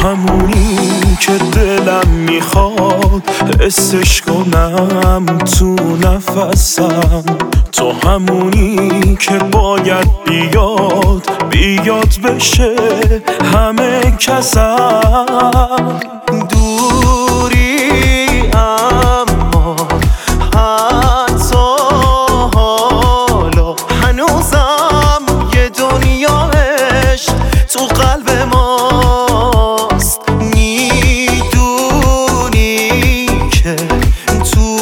همونی که دلم میخواد حسش کنم تو نفسم، تو همونی که باید بیاد بشه همه کسم. دوری اما حتی حالا هنوزم یه دنیا عشق تو قلب ماست. میدونی که تو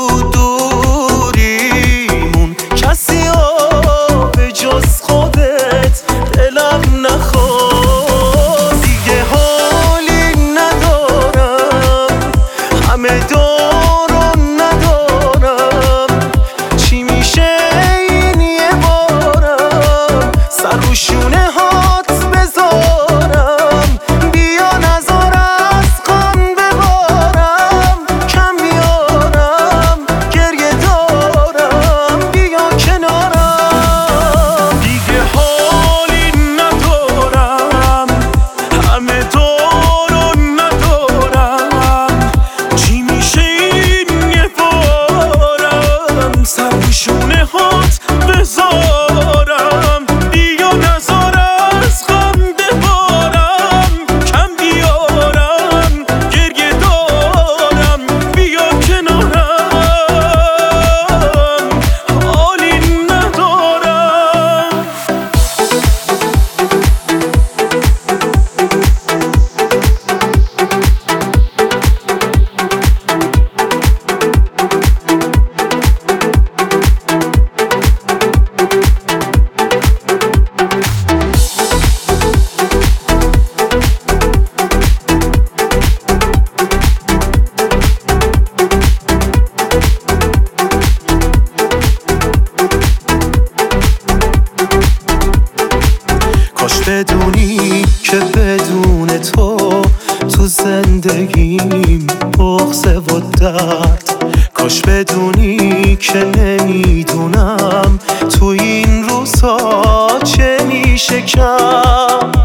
دوریمون کسی به جز خودت دلم نخواد. دیگه حالی ندارم، همه دارو ندارم، چی میشه این یه بارم سر رو شونه هات بذارم. بیا نذار از غم ببارم، کم بیارم گریه دارم، بیا کنارم. دیگه حالی ندارم، همه دارو ندارم، چی میشه این یه بارم سر رو شونه هات بذارم. بیا نذار از غم ببارم، کم بیارم گریه دارم، بیا کنارم. حالی ندارم. کاش بدونی که بدون تو زندگیم بغضه و درد. کاش بدونی که نمیدونم تو این روزها چه میشه کرد.